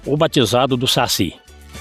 O batizado do Saci.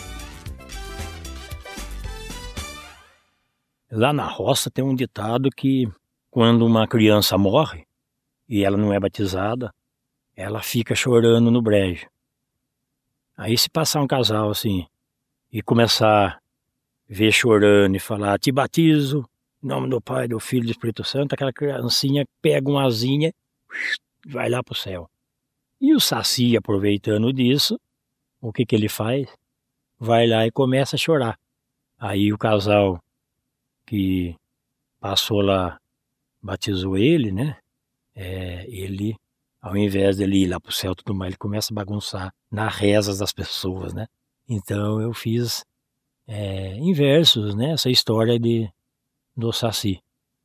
Lá na roça tem um ditado que quando uma criança morre e ela não é batizada, ela fica chorando no brejo. Aí se passar um casal assim e começar a ver chorando e falar: te batizo em nome do Pai, do Filho e do Espírito Santo, aquela criancinha pega uma asinha e vai lá pro céu. E o Saci, aproveitando disso, o que ele faz? Vai lá e começa a chorar. Aí o casal que passou lá, batizou ele, né? Ele, ao invés dele ir lá pro céu e tudo mais, ele começa a bagunçar nas rezas das pessoas, né? Então eu fiz em versos, né? Essa história do Saci.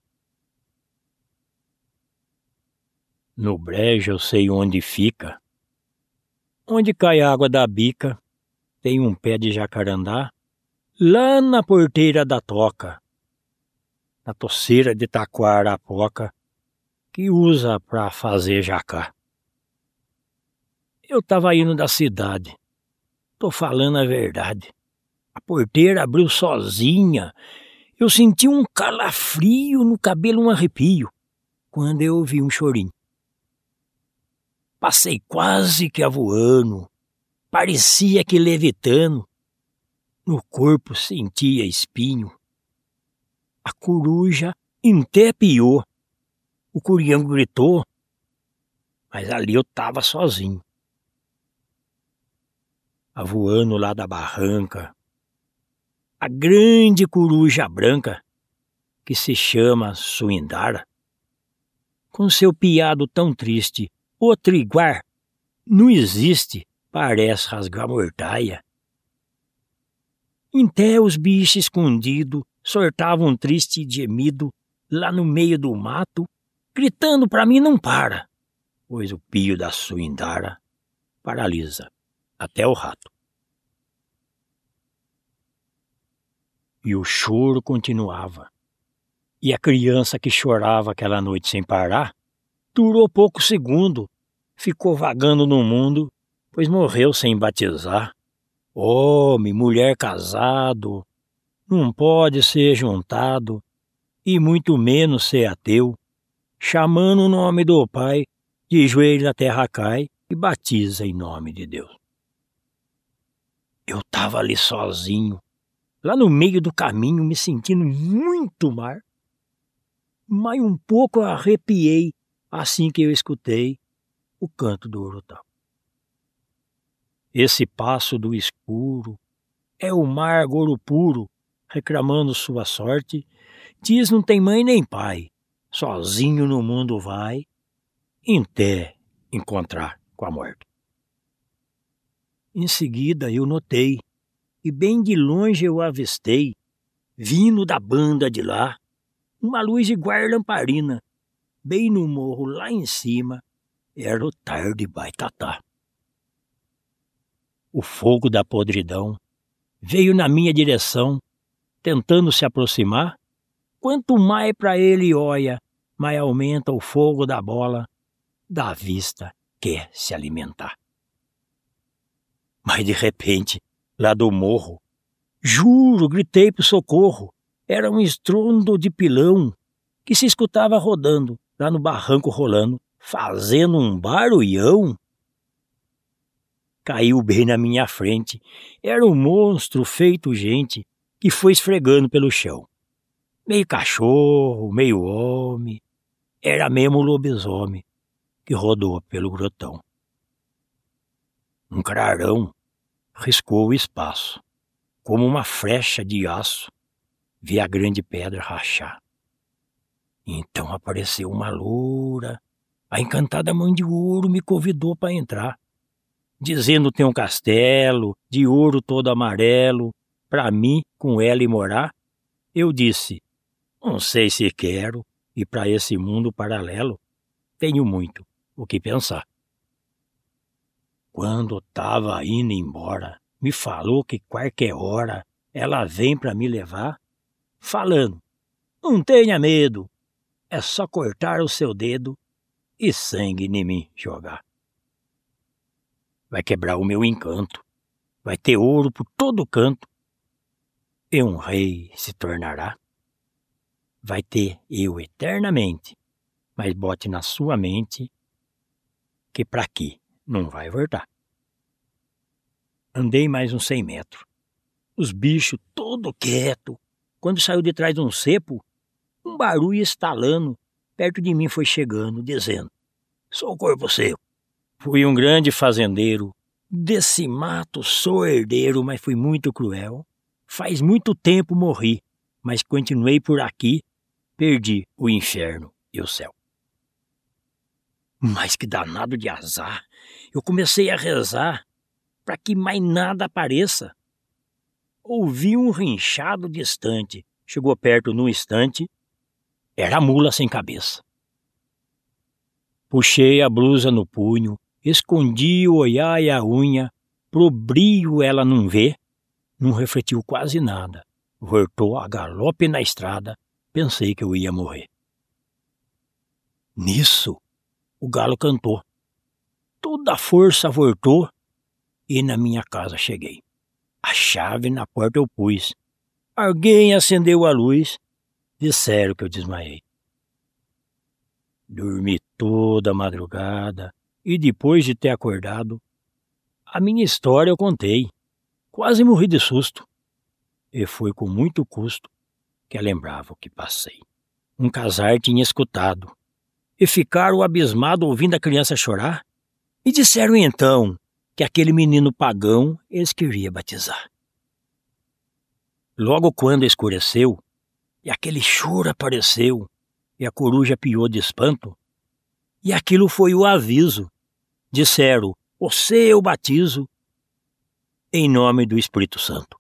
No brejo eu sei onde fica, onde cai a água da bica, tem um pé de jacarandá, lá na porteira da toca, na toceira de taquarapoca, que usa pra fazer jacá. Eu tava indo da cidade, tô falando a verdade. A porteira abriu sozinha, eu senti um calafrio no cabelo, um arrepio, quando eu ouvi um chorinho. Passei quase que avoando, parecia que levitando, no corpo sentia espinho. A coruja entepiou, o curiango gritou, mas ali eu tava sozinho. Avoando lá da barranca, a grande coruja branca, que se chama Suindara, com seu piado tão triste, o triguar não existe, parece rasgar mortaia. Até os bichos escondidos sortavam um triste gemido lá no meio do mato, gritando pra mim não para, pois o pio da Suindara paralisa até o rato. E o choro continuava, e a criança que chorava aquela noite sem parar, durou pouco segundo, ficou vagando no mundo, pois morreu sem batizar. Homem, mulher casado, não pode ser juntado, e muito menos ser ateu, chamando o nome do Pai, de joelho na terra cai e batiza em nome de Deus. Eu tava ali sozinho, lá no meio do caminho, me sentindo muito mal, mas um pouco arrepiei assim que eu escutei o canto do urutau. Esse passo do escuro é o mar goro puro, reclamando sua sorte, diz não tem mãe nem pai, sozinho no mundo vai, até encontrar com a morte. Em seguida eu notei, e bem de longe eu avistei, vindo da banda de lá, uma luz igual lamparina, bem no morro lá em cima, era o tarde Baitatá. O fogo da podridão veio na minha direção, tentando se aproximar. Quanto mais para ele olha, mais aumenta o fogo da bola, da vista quer se alimentar. Mas de repente, lá do morro, juro, gritei pro socorro, era um estrondo de pilão que se escutava rodando, lá no barranco rolando, fazendo um barulhão. Caiu bem na minha frente, era um monstro feito gente que foi esfregando pelo chão. Meio cachorro, meio homem, era mesmo o lobisomem que rodou pelo grotão. Um clarão riscou o espaço, como uma flecha de aço, vi a grande pedra rachar. Então apareceu uma loura, a encantada mãe de ouro me convidou para entrar, dizendo tem um castelo de ouro todo amarelo, para mim com ela ir morar. Eu disse, não sei se quero, e para esse mundo paralelo, tenho muito o que pensar. Quando tava indo embora, me falou que qualquer hora ela vem para me levar, falando, não tenha medo, é só cortar o seu dedo e sangue em mim jogar. Vai quebrar o meu encanto, vai ter ouro por todo canto, e um rei se tornará. Vai ter eu eternamente, mas bote na sua mente que pra aqui não vai voltar. Andei mais uns 100 metros. Os bichos todo quieto. Quando saiu de trás de um cepo, um barulho estalando perto de mim foi chegando, dizendo: "Sou o corpo seco. Fui um grande fazendeiro. Desse mato sou herdeiro, mas fui muito cruel. Faz muito tempo morri, mas continuei por aqui, perdi o inferno e o céu." Mas que danado de azar! Eu comecei a rezar para que mais nada apareça. Ouvi um rinchado distante. Chegou perto num instante. Era a mula sem cabeça. Puxei a blusa no punho, escondi o olhar e a unha. Pro brilho ela não vê, não refletiu quase nada. Voltou a galope na estrada. Pensei que eu ia morrer. Nisso, o galo cantou. Toda a força voltou e na minha casa cheguei. A chave na porta eu pus. Alguém acendeu a luz. Disseram que eu desmaiei. Dormi toda a madrugada e depois de ter acordado, a minha história eu contei. Quase morri de susto. E foi com muito custo que eu lembrava o que passei. Um casal tinha escutado e ficaram abismados ouvindo a criança chorar e disseram então que aquele menino pagão eles queriam batizar. Logo quando escureceu e aquele choro apareceu e a coruja piou de espanto, e aquilo foi o aviso. Disseram: "Você eu batizo em nome do Espírito Santo."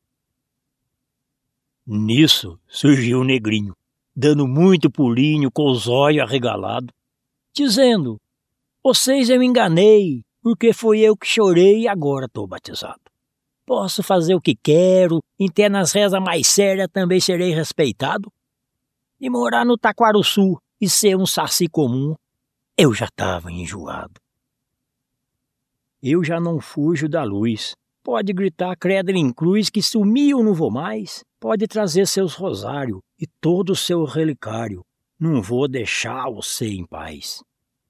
Nisso surgiu o negrinho, dando muito pulinho com os olhos arregalados, dizendo: "Vocês eu enganei, porque foi eu que chorei e agora estou batizado. Posso fazer o que quero, até nas rezas mais sérias também serei respeitado. E morar no Taquaruçu e ser um saci comum, eu já estava enjoado. Eu já não fujo da luz. Pode gritar credo em cruz que sumiu não vou mais. Pode trazer seus rosários e todo o seu relicário. Não vou deixar você em paz.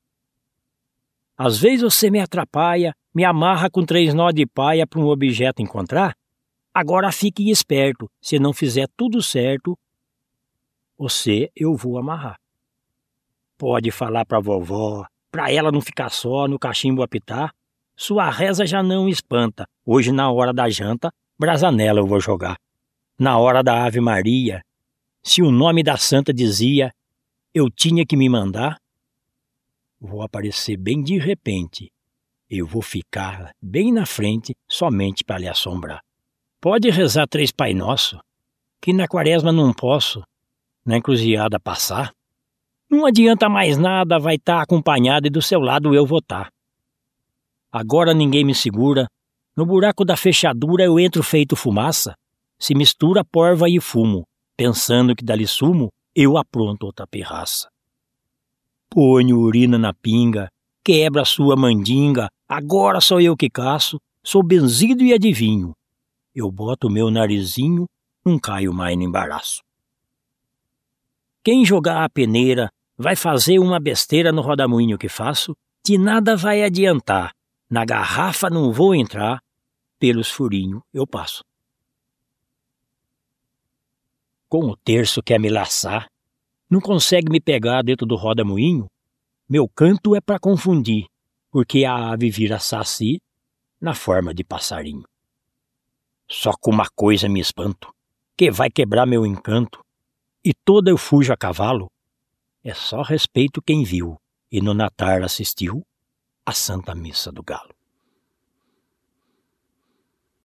Às vezes você me atrapalha, me amarra com 3 nó de paia para um objeto encontrar. Agora fique esperto, se não fizer tudo certo, você eu vou amarrar. Pode falar pra vovó, pra ela não ficar só no cachimbo apitar. Sua reza já não espanta. Hoje na hora da janta, brasanela eu vou jogar. Na hora da Ave Maria, se o nome da santa dizia, eu tinha que me mandar, vou aparecer bem de repente. Eu vou ficar bem na frente somente para lhe assombrar. Pode rezar 3 Pai Nosso, que na quaresma não posso, na encruzilhada passar. Não adianta mais nada, vai estar acompanhado e do seu lado eu vou estar. Agora ninguém me segura, no buraco da fechadura eu entro feito fumaça, se mistura porva e fumo, pensando que dali sumo eu apronto outra pirraça. Ponho urina na pinga, quebra sua mandinga, agora sou eu que caço, sou benzido e adivinho. Eu boto o meu narizinho, não caio mais no embaraço. Quem jogar a peneira vai fazer uma besteira no rodamuinho que faço, de nada vai adiantar. Na garrafa não vou entrar, pelos furinhos eu passo. Com o terço quer me laçar, não consegue me pegar dentro do rodamuinho, meu canto é para confundir, porque a ave vira saci na forma de passarinho. Só com uma coisa me espanto, que vai quebrar meu encanto, e toda eu fujo a cavalo, é só respeito quem viu e no Natal assistiu a Santa Missa do Galo.